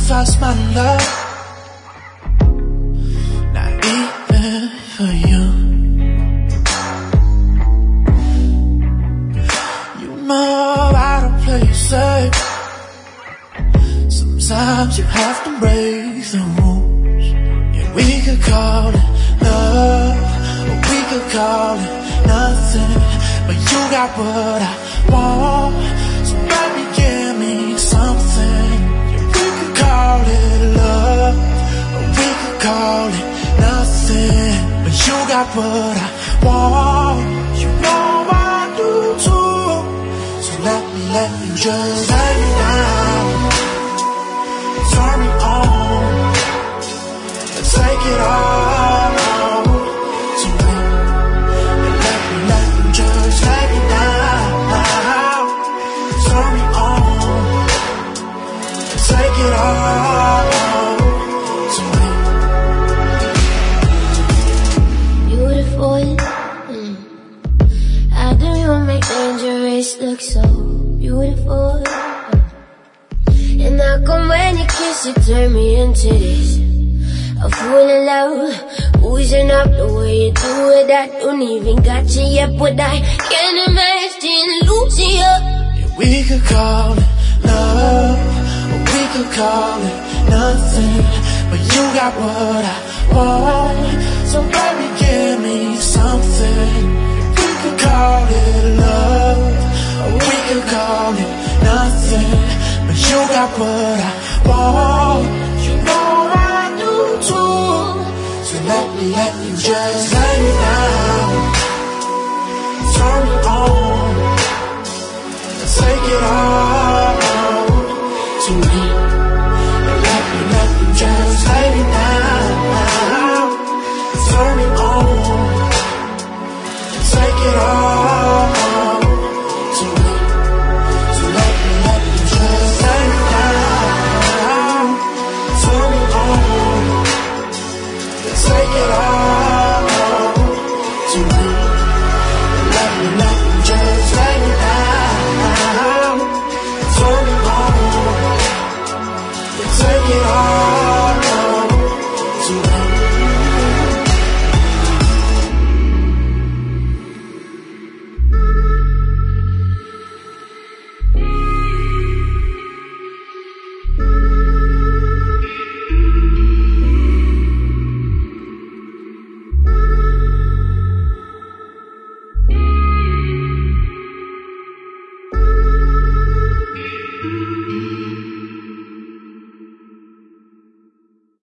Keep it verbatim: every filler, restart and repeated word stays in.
sacrifice my love, not even for you. You know I don't play it safe. Sometimes you have to break the rules. Yeah, we could call it love, or we could call it nothing, but you got what I want, so baby give me something. Yeah, we could call it love, or we could call it nothing, but you got what I want. You know I do too, so let me, let me just lay me down, turn me on, and take it all to me. And let me, let me just lay me down, turn me on, and take it all to me. Beautiful, mm. How do you make dangerous look so beautiful? And how come when you kiss it turn me into this, a fool in love, oozing up the way you do it. I don't even got you yet, but I can't imagine losing you. Yeah, we could call it love, or we could call it nothing, but you got what I want, so baby give me something. Yeah, we could call it love, or we could call it nothing, but you got what I want. You know I do too, so let me, let me just lay me down, turn me on, and take it all to me. And let me, let me just lay me down, turn me on, and take it all to me. So let me, let me just lay me down, turn me on, and take it all.